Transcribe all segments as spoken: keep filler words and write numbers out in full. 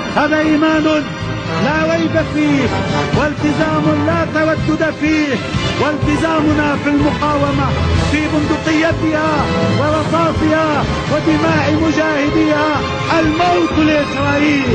هذا إيمان لا ريب فيه، والتزام لا تردد فيه، والتزامنا في المقاومة في بندقيتها ورصاصها ودماء مجاهديها. الموت لإسرائيل.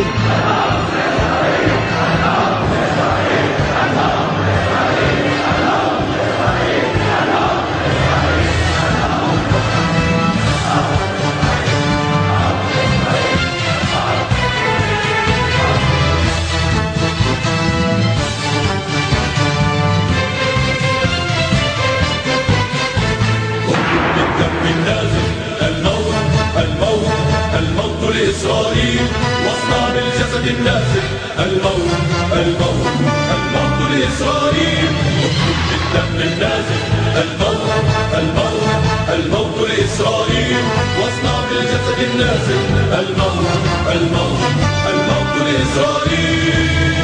لإسرائيل واصنع بالجسد الناسف. الموت الموت الموت لإسرائيل. بالدم النازف. الموت الموت الموت لإسرائيل واصنع بالجسد الناسف. الموت الموت الموت لإسرائيل.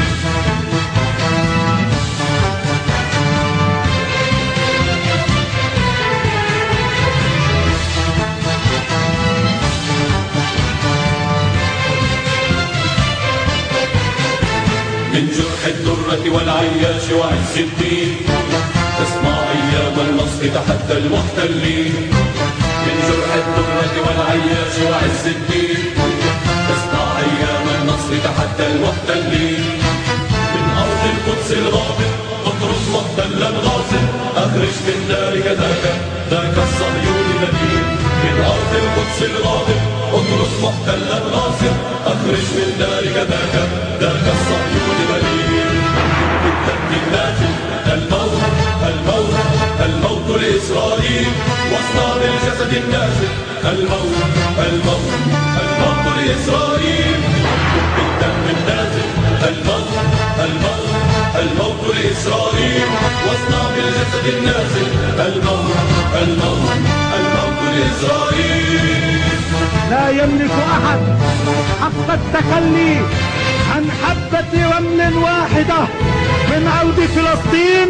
من جرح الدرة والعياش وعز الدين تسمع أيام النصر تحدى المحتلين. من جرح الدرة والعياش وعز الدين تسمع أيام النصر تحدى المحتلين. من أرض القدس الغابر اطرد محتلا غاصب. أخرج من دارك ذاك ذاك الصهيوني الذين. من أرض القدس الغابر اطرد محتلا غاصب. أخرج من دارك ذاك ذاك الصهيوني الذين. بالدم النازف. الموت الموت الموت لإسرائيل واصنع بالجسد النازف. الموت الموت الموت لإسرائيل. بالدم النازف. الموت الموت الموت لإسرائيل واصنع بالجسد النازف. الموت الموت الموت لإسرائيل. لا يملك أحد حق التخلي عن حبة رمل واحدة من أرض فلسطين،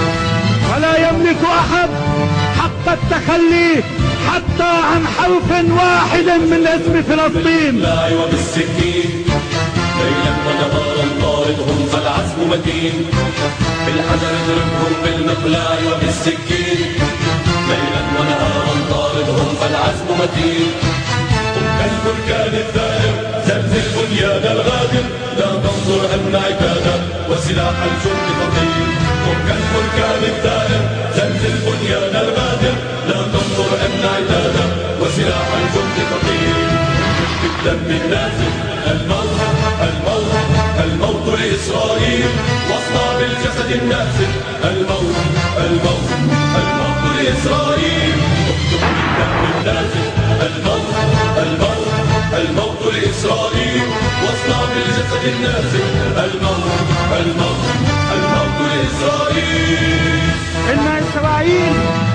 ولا يملك أحد حق التخلي حتى عن حرف واحد من اسم فلسطين. لا وبالسكين ليلا ونهارا طاردهم فالعزم متين. بالحجر اضربهم بالمقلاع وبالسكين. ليلا ونهارا طاردهم فالعزم متين. قم كالبركان الثائر زلزل بنيان الغادر. لا تنظر أن عتادا وسلاح الجند خطير. قم كالبركان الثائر زلزل بنيان الغادر. لا تنظر أن عتادا وسلاح الجند خطير. بالدم النازف. الموت الموت الموت لإسرائيل واصنع بالجسد الناسف. الموت الموت الموت لإسرائيل. بالدم النازف. الموت الموت الموت لإسرائيل واصنع بالجسد النازف. الموت الموت الموت لإسرائيل. إن إسرائيل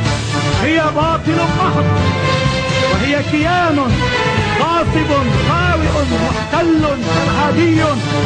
هي باطل محض، وهي كيان غاصب خارق محتل إرهابي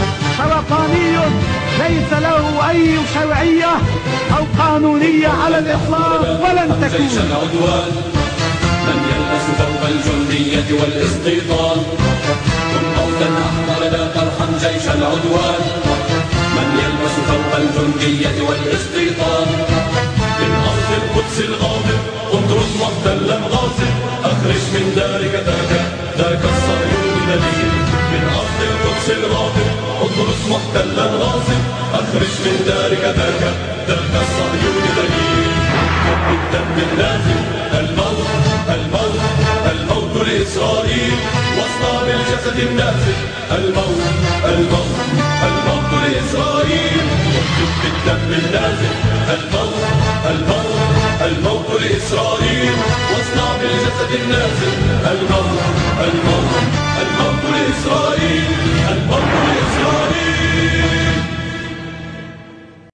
سرطاني ليس له أي شرعية أو قانونية على الإطلاق ولن تكون. جيش العدوان من يلبس ثوب الجندية والاستيطان. كن موتا أحمر لا ترحم جيش العدوان. من يلبس ثوب الجندية والاستيطان. من أرض القدس الغاضب اطرد محتلا غاصب. أخرج من دارك ذاك ذاك الصهيوني الذين. من أرض القدس الغاضب اطرد محتلا غاصب. أخرج من دارك ذاك ذاك الصهيوني الذين. بالدم النازف. الموت الموت الموت لإسرائيل واصنع بالجسد النازف. الموت الموت الموت لإسرائيل. بالدم النازف. الموت الموت الموت لإسرائيل واصنع بالجسد النازف. الموت الموت الموت لإسرائيل. الموت لإسرائيل.